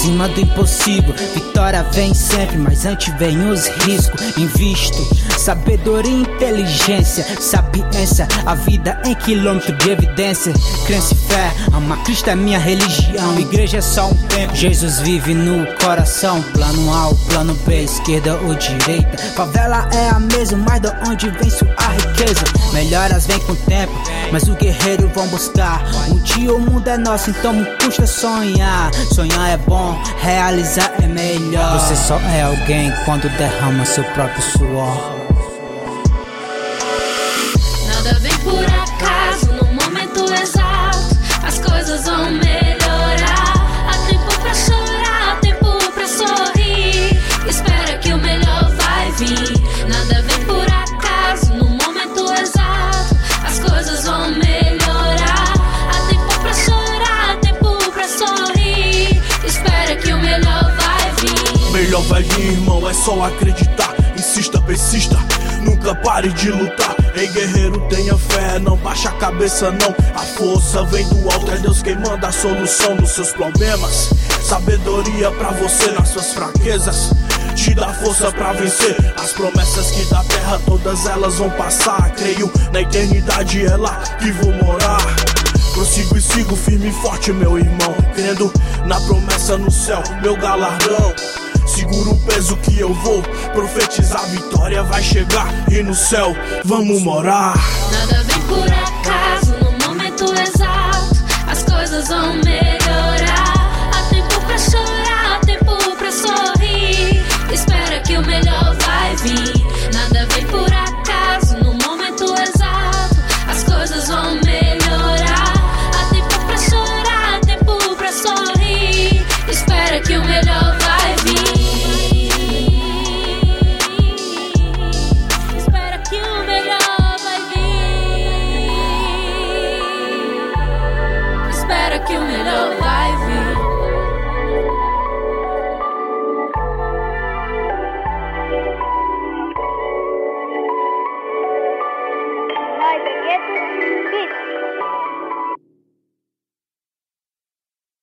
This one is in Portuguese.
acima do impossível. Vitória vem sempre, mas antes vem os riscos. Invisto sabedoria e inteligência, sapiência, a vida em quilômetro de evidência. Crença e fé, amar Cristo é minha religião. Igreja é só um tempo, Jesus vive no coração. Plano A, plano B, esquerda ou direita. Favela é a mesma, mas de onde vem sua riqueza? Melhoras vem com o tempo, mas o guerreiro vão buscar. Um dia o mundo é nosso, então não custa sonhar. Sonhar é bom, realizar é melhor. Você só é alguém quando derrama seu próprio suor. Nada vem por acaso, no momento exato as coisas vão melhorar. Há tempo pra chorar, há tempo pra sorrir. Espera que o melhor vai vir. Nada vem por acaso, no momento exato as coisas vão melhorar. Há tempo pra chorar, há tempo pra sorrir. Espera que o melhor vai vir. Melhor vai vir, irmão, é só acreditar. Insista, persista, nunca pare de lutar. Ei, guerreiro, tenha fé, não baixa a cabeça não. A força vem do alto, é Deus quem manda a solução dos seus problemas. Sabedoria pra você nas suas fraquezas, te dá força pra vencer. As promessas que da terra, todas elas vão passar. Creio na eternidade, é lá que vou morar. Prossigo e sigo firme e forte, meu irmão, crendo na promessa no céu, meu galardão. Segura o peso que eu vou profetizar, vitória vai chegar e no céu vamos morar. Nada